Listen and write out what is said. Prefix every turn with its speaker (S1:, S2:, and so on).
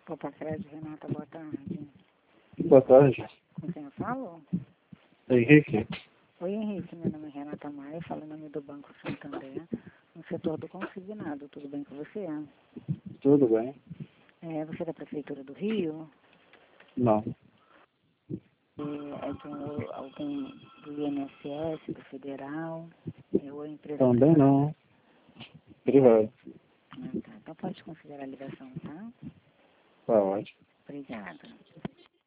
S1: Opa, Crédito, Renata, boa tarde.
S2: Boa tarde.
S1: Com quem eu falo?
S2: Henrique.
S1: Oi, Henrique, meu nome é Renata Maia, falo em nome do Banco Santander, no setor do consignado. Tudo bem com você?
S2: Tudo bem?
S1: Você é da Prefeitura do Rio?
S2: Não.
S1: É de alguém do INSS, do Federal? Ou empresa
S2: Também
S1: privada?
S2: não. Privado.
S1: Tá. Então pode considerar a ligação, tá?
S2: Tá ótimo.
S1: Obrigada.